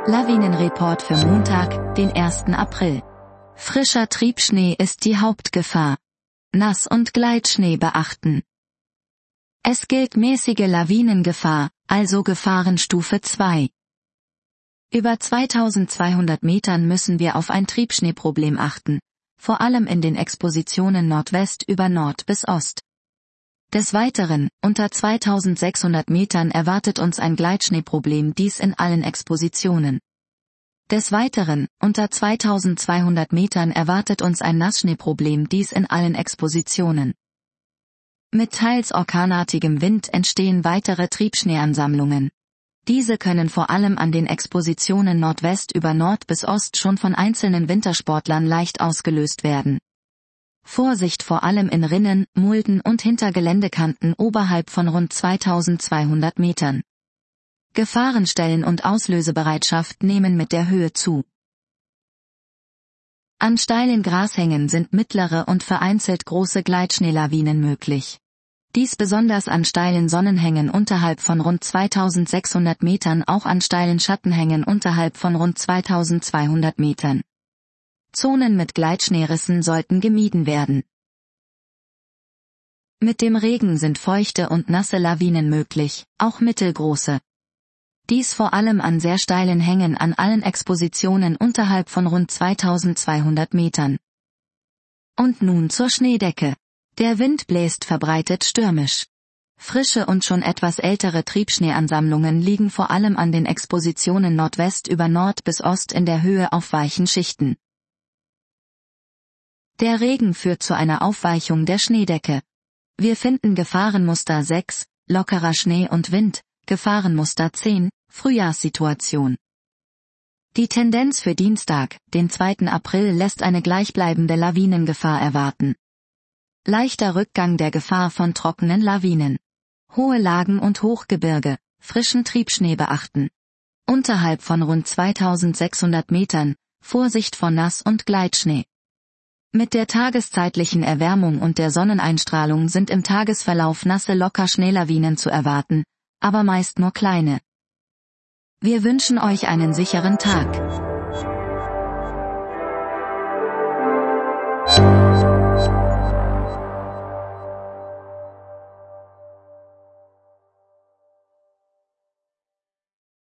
Lawinenreport für Montag, den 1. April. Frischer Triebschnee ist die Hauptgefahr. Nass- und Gleitschnee beachten. Es gilt mäßige Lawinengefahr, also Gefahrenstufe 2. Über 2200 Metern müssen wir auf ein Triebschneeproblem achten, vor allem in den Expositionen Nordwest über Nord bis Ost. Des Weiteren, unter 2600 Metern erwartet uns ein Gleitschneeproblem, dies in allen Expositionen. Des Weiteren, unter 2200 Metern erwartet uns ein Nassschneeproblem, dies in allen Expositionen. Mit teils orkanartigem Wind entstehen weitere Triebschneeansammlungen. Diese können vor allem an den Expositionen Nordwest über Nord bis Ost schon von einzelnen Wintersportlern leicht ausgelöst werden. Vorsicht vor allem in Rinnen, Mulden und hinter Geländekanten oberhalb von rund 2200 Metern. Gefahrenstellen und Auslösebereitschaft nehmen mit der Höhe zu. An steilen Grashängen sind mittlere und vereinzelt große Gleitschneelawinen möglich. Dies besonders an steilen Sonnenhängen unterhalb von rund 2600 Metern, auch an steilen Schattenhängen unterhalb von rund 2200 Metern. Zonen mit Gleitschneerissen sollten gemieden werden. Mit dem Regen sind feuchte und nasse Lawinen möglich, auch mittelgroße. Dies vor allem an sehr steilen Hängen an allen Expositionen unterhalb von rund 2200 Metern. Und nun zur Schneedecke. Der Wind bläst verbreitet stürmisch. Frische und schon etwas ältere Triebschneeansammlungen liegen vor allem an den Expositionen Nordwest über Nord bis Ost in der Höhe auf weichen Schichten. Der Regen führt zu einer Aufweichung der Schneedecke. Wir finden Gefahrenmuster 6, lockerer Schnee und Wind, Gefahrenmuster 10, Frühjahrssituation. Die Tendenz für Dienstag, den 2. April, lässt eine gleichbleibende Lawinengefahr erwarten. Leichter Rückgang der Gefahr von trockenen Lawinen. Hohe Lagen und Hochgebirge, frischen Triebschnee beachten. Unterhalb von rund 2600 Metern, Vorsicht vor Nass- und Gleitschnee. Mit der tageszeitlichen Erwärmung und der Sonneneinstrahlung sind im Tagesverlauf nasse Locker-Schneelawinen zu erwarten, aber meist nur kleine. Wir wünschen euch einen sicheren Tag.